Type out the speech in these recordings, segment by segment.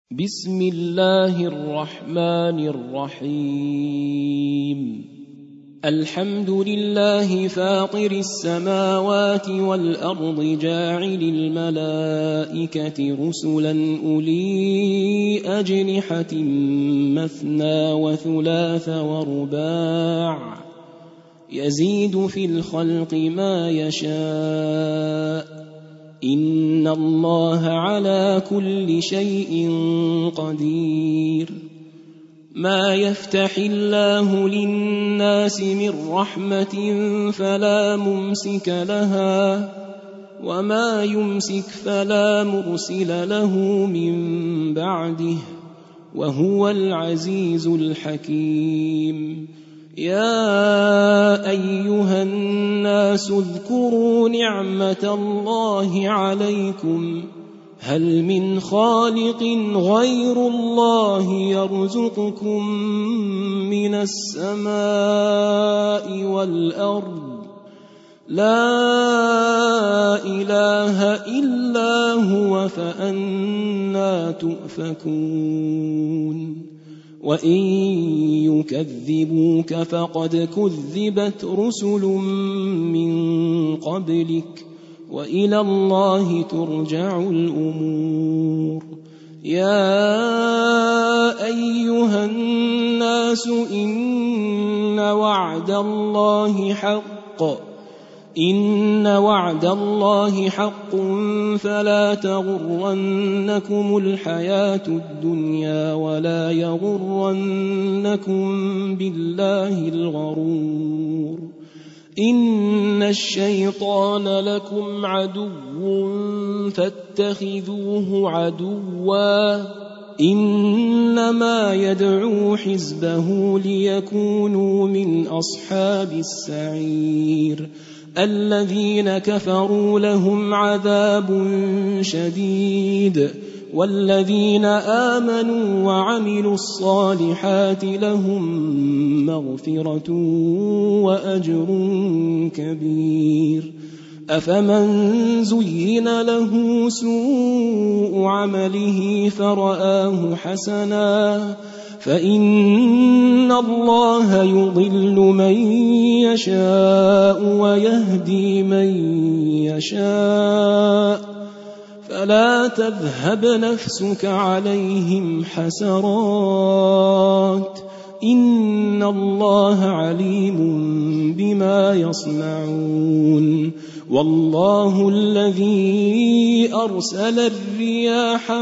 بسم الله الرحمن الرحيم الحمد لله فاطر السماوات والأرض جاعل الملائكة رسلا أولي أجنحة مثنى وثلاث ورباع يزيد في الخلق ما يشاء إن الله على كل شيء قدير ما يفتح الله للناس من رحمة فلا ممسك لها وما يمسك فلا مرسل له من بعده وهو العزيز الحكيم يا أيها الناس اذكروا نعمة الله عليكم هل من خالق غير الله يرزقكم من السماء والأرض لا إله إلا هو فأنى تؤفكون وإن يكذبوك فقد كذبت رسل من قبلك وإلى الله ترجع الأمور يا أيها الناس إن وعد الله حق فلا تغرنكم الحياة الدنيا ولا يغرنكم بالله الغرور إن الشيطان لكم عدو فاتخذوه عدوا إنما يدعو حزبه ليكونوا من أصحاب السعير الذين كفروا لهم عذاب شديد والذين آمنوا وعملوا الصالحات لهم مغفرة وأجر كبير أفمن زين له سوء عمله فرآه حسنا فإن الله يضل من يشاء ويهدي من يشاء فلا تذهب نفسك عليهم حسرات إن الله عليم بما يصنعون والله الذي أرسل الرياح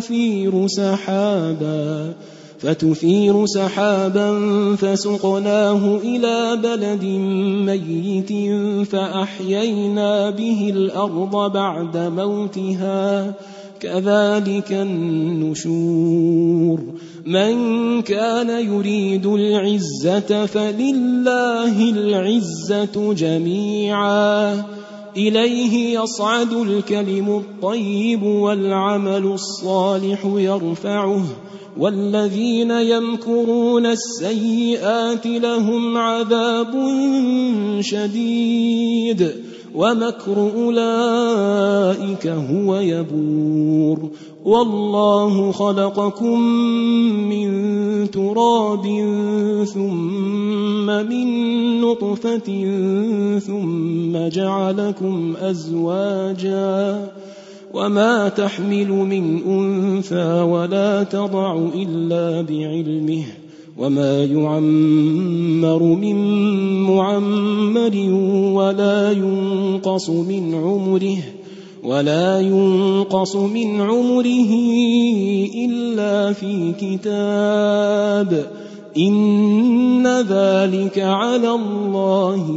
فتثير سحابا فسقناه إلى بلد ميت فأحيينا به الأرض بعد موتها كذلك النشور من كان يريد العزة فلله العزة جميعا إليه يصعد الكلم الطيب والعمل الصالح يرفعه والذين يمكرون السيئات لهم عذاب شديد ومكر أولئك هو يبور والله خلقكم من تراب ثم من نطفة ثم جعلكم أزواجا وما تحمل من أنثى ولا تضع إلا بعلمه وما يعمر من معمر ولا ينقص من عمره إلا في كتاب إن ذلك على الله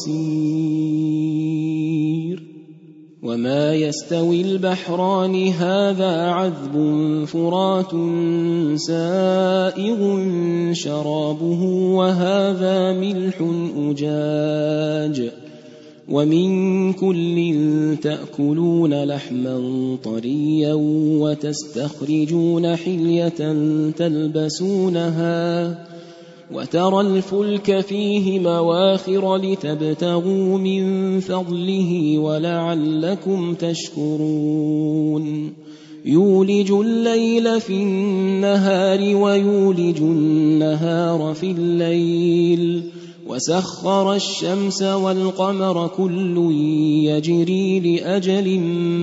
يسير وما يستوي البحران هذا عذب فرات سائغ شرابه وهذا ملح أجاج ومن كل تأكلون لحما طريا وتستخرجون حلية تلبسونها وترى الفلك فيه مواخر لتبتغوا من فضله ولعلكم تشكرون يولج الليل في النهار ويولج النهار في الليل وسخر الشمس والقمر كل يجري لأجل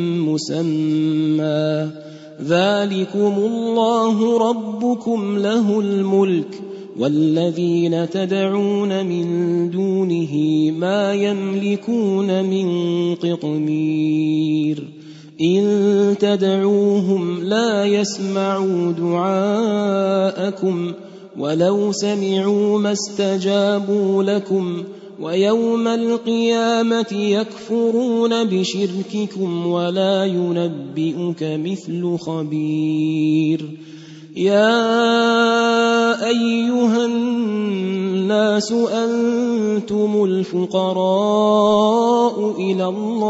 مسمى ذلكم الله ربكم له الملك والذين تدعون من دونه ما يملكون من قطمير إن تدعوهم لا يسمعوا دعاءكم ولو سمعوا ما استجابوا لكم ويوم القيامة يكفرون بشرككم ولا ينبئك مثل خبير يا أيها الناس أنتم الفقراء إلى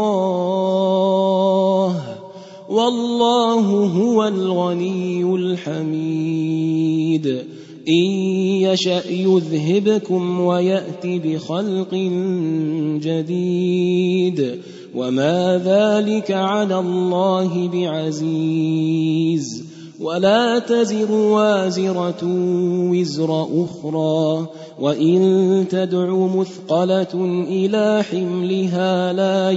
الله والله هو الغني الحميد إن يشأ يذهبكم ويأت بخلق جديد وما ذلك على الله بعزيز ولا تزر وازرة وزر أخرى وإن تدع مثقلة إلى حملها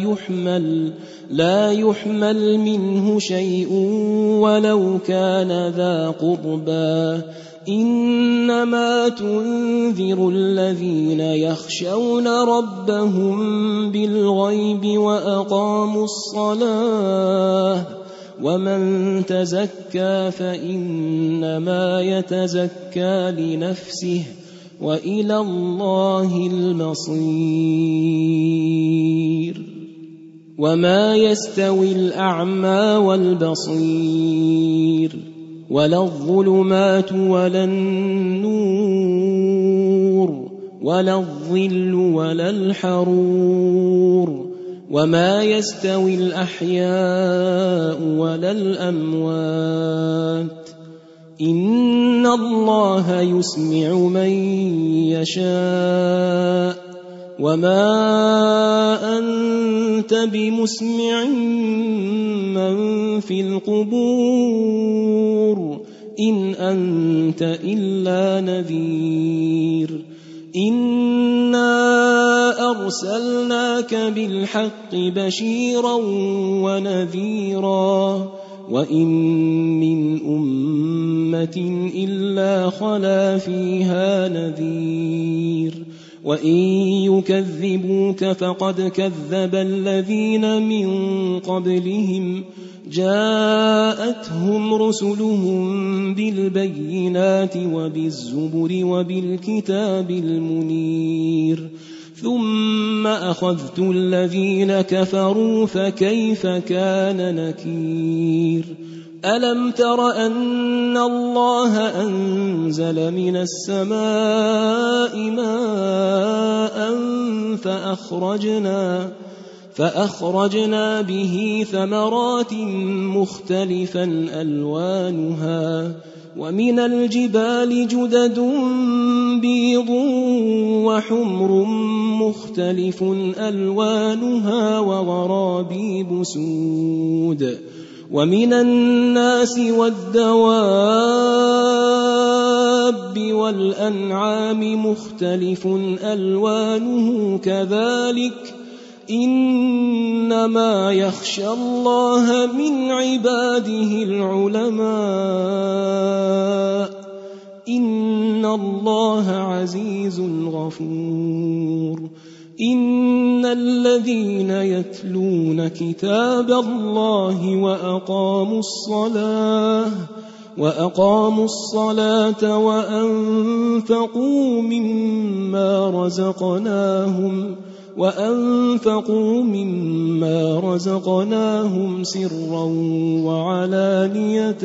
لا يحمل منه شيء ولو كان ذا قربى إنما تنذر الذين يخشون ربهم بالغيب وأقاموا الصلاة ومن تزكى فإنما يتزكى لنفسه وإلى الله المصير وما يستوي الأعمى والبصير ولا الظلمات ولا النور ولا الظل ولا الحرور وما يستوي الأحياء ولا الأموات إن الله يسمع من يشاء وما أنت بمسمع من في القبور إن أنت إلا نذير إنا أرسلناك بالحق بشيرا ونذيرا وإن من أمة إلا خلا فيها نذير وإن يكذبوك فقد كذب الذين من قبلهم جاءتهم رسلهم بالبينات وبالزبر وبالكتاب المنير ثم أخذت الذين كفروا فكيف كان نكير ألم تر أن الله أنزل من السماء ماء فأخرجنا به ثمرات مختلفا ألوانها ومن الجبال جدد بيض وحمر مختلف ألوانها وغرابيب سود ومن الناس والدواب والأنعام مختلف ألوانه كذلك إنما يخشى الله من عباده العلماء إن الله عزيز غفور إن الذين يتلون كتاب الله وأقاموا الصلاة وأنفقوا مما رزقناهم سرا وعلانية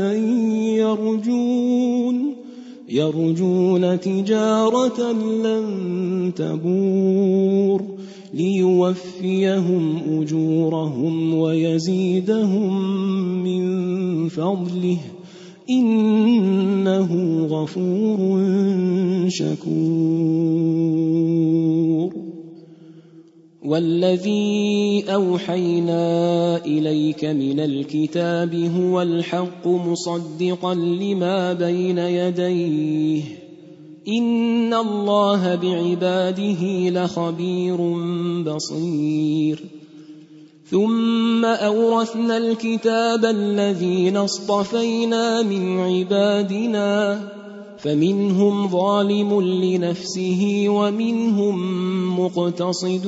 يرجون تجارة لن تبور ليوفيهم أجورهم ويزيدهم من فضله إنه غفور شكور والذي أوحينا إليك من الكتاب هو الحق مصدقا لما بين يديه إن الله بعباده لخبير بصير ثم أورثنا الكتاب الذين اصطفينا من عبادنا فمنهم ظالم لنفسه ومنهم مقتصد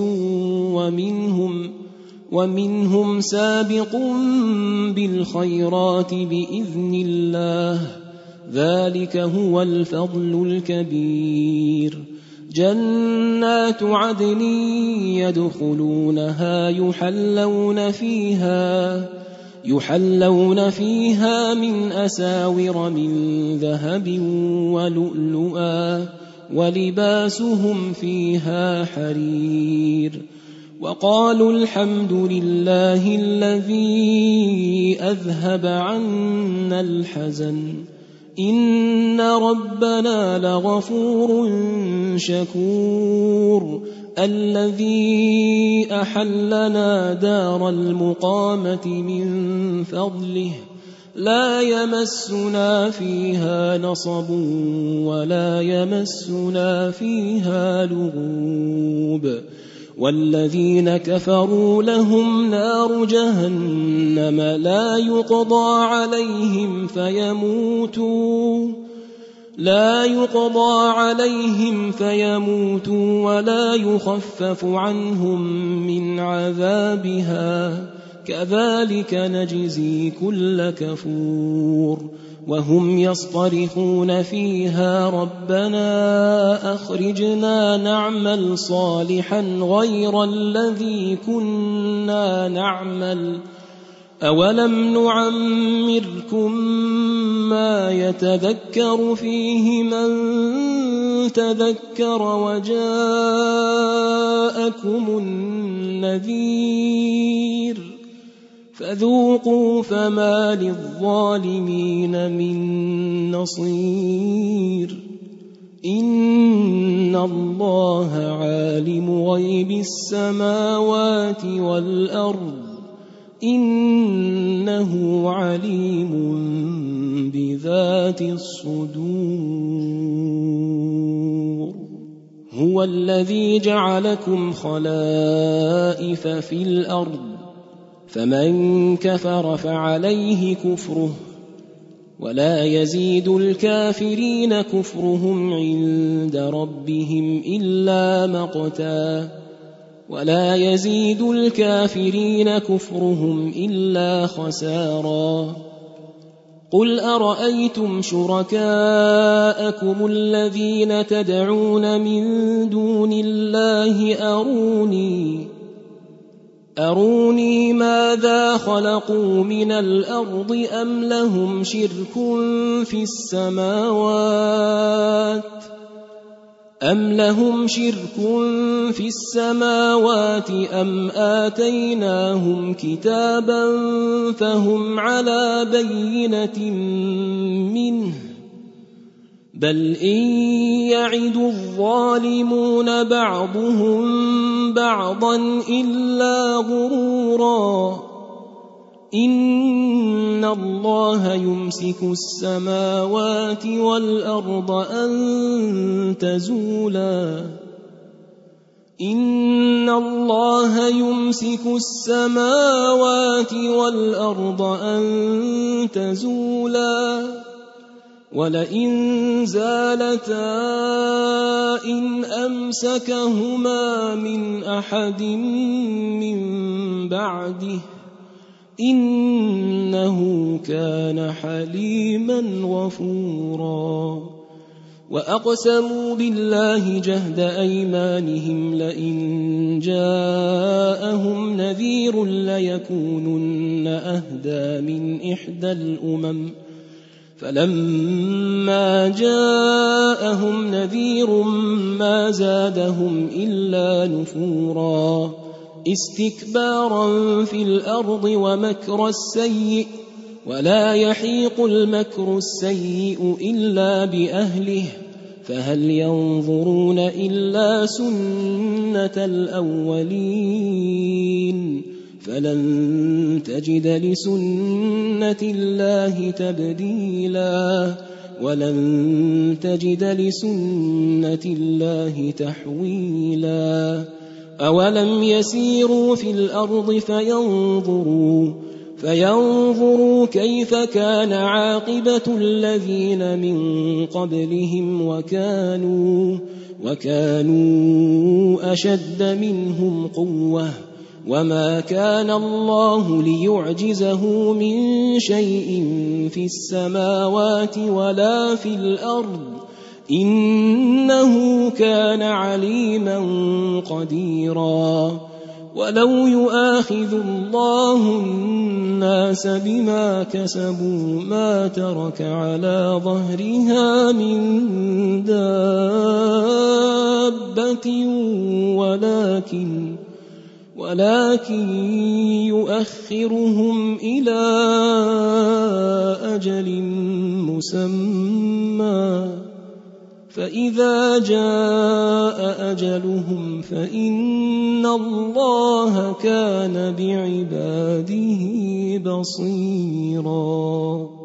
ومنهم سابق بالخيرات بإذن الله ذلك هو الفضل الكبير جنات عدن يدخلونها يحلون فيها من أساور من ذهب ولؤلؤا ولباسهم فيها حرير وقالوا الحمد لله الذي أذهب عنا الحزن إن ربنا لغفور شكور الذي أحلنا دار المقامة من فضله لا يمسنا فيها نصب ولا يمسنا فيها لغوب والذين كفروا لهم نار جهنم لا يقضى عليهم فيموتوا ولا يخفف عنهم من عذابها كذلك نجزي كل كفور وهم يصطرخون فيها ربنا أخرجنا نعمل صالحا غير الذي كنا نعمل أولم نعمركم ما يتذكر فيه من تذكر وجاءكم النذير فذوقوا فما للظالمين من نصير إن الله عالم غيب السماوات والأرض إنه عليم بذات الصدور هو الذي جعلكم خلائف في الأرض فمن كفر فعليه كفره ولا يزيد الكافرين كفرهم عند ربهم إلا مقتا ولا يزيد الكافرين كفرهم إلا خسارا قل أرأيتم شركاءكم الذين تدعون من دون الله أروني ماذا خلقوا من الأرض أم لهم شرك في السماوات أم آتيناهم كتابا فهم على بينة منه بل إن يعد الظالمون بعضهم بعضا إلا غرورا إن الله يمسك السماوات والأرض أن تزولا ولئن زالتا إن أمسكهما من أحد من بعده إنه كان حليما غفورا وأقسموا بالله جهد أيمانهم لئن جاءهم نذير ليكونن أهدى من إحدى الأمم فلما جاءهم نذير ما زادهم إلا نفورا استكبارا في الأرض ومكر السيء ولا يحيق المكر السيء إلا بأهله فهل ينظرون إلا سنة الأولين فلن تجد لسنة الله تبديلا ولن تجد لسنة الله تحويلا أولم يسيروا في الأرض فينظروا كيف كان عاقبة الذين من قبلهم وكانوا أشد منهم قوة وما كان الله ليعجزه من شيء في السماوات ولا في الأرض إنه كان عليما قديرا ولو يؤاخذ الله الناس بما كسبوا ما ترك على ظهرها من دابة ولكن يؤخرهم إلى أجل مسمى فإذا جاء أجلهم فإن الله كان بعباده بصيراً